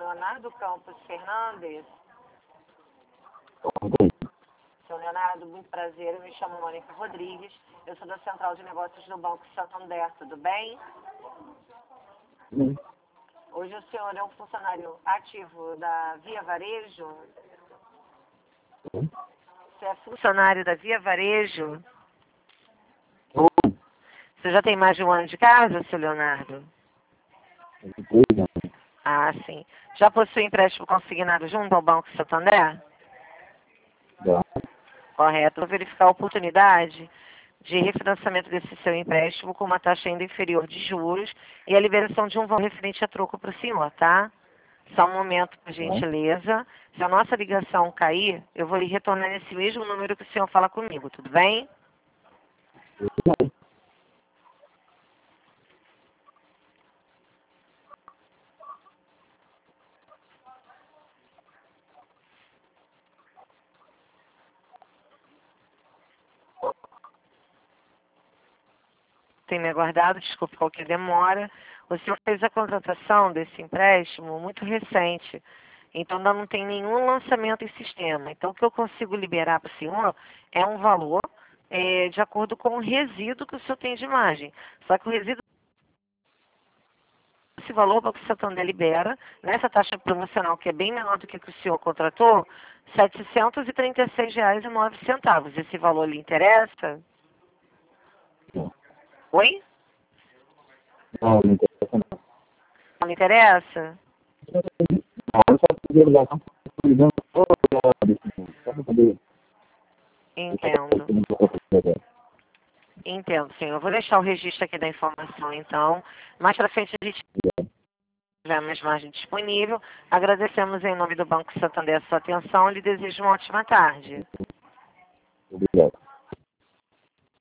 Leonardo Campos Fernandes. Oi. Seu Leonardo, muito prazer. Eu me chamo Mônica Rodrigues. Eu sou da Central de Negócios do Banco Santander. Tudo bem? Sim. Hoje o senhor é um funcionário ativo da Via Varejo? Sim. Você é funcionário da Via Varejo? Oi. Você já tem mais de um ano de casa, seu Leonardo? 3 anos. Ah, sim. Já possui empréstimo consignado junto ao Banco Santander? Já. Correto. Vou verificar a oportunidade de refinanciamento desse seu empréstimo com uma taxa ainda inferior de juros e a liberação de um valor referente a troco para o senhor, tá? Só um momento, por gentileza. Se a nossa ligação cair, eu vou lhe retornar nesse mesmo número que o senhor fala comigo, tudo bem? Tem me aguardado, desculpe qualquer demora. O senhor fez a contratação desse empréstimo muito recente, então ainda não tem nenhum lançamento em sistema. Então o que eu consigo liberar para o senhor é um valor de acordo com o resíduo que o senhor tem de margem. Só que o resíduo, esse valor o Banco Santander libera, nessa taxa promocional que é bem menor do que o senhor contratou, R$ 736,09. Esse valor lhe interessa? Não. Oi? Não, não interessa não. Não lhe interessa? Não, eu só pedi a ligação para ligando toda hora desse mundo. Só para poder... Entendo. Entendo, senhor. Eu vou deixar o registro aqui da informação, então. Mais para frente a gente tiver mais margem disponível. Agradecemos em nome do Banco Santander a sua atenção e lhe desejo uma ótima tarde. Obrigado.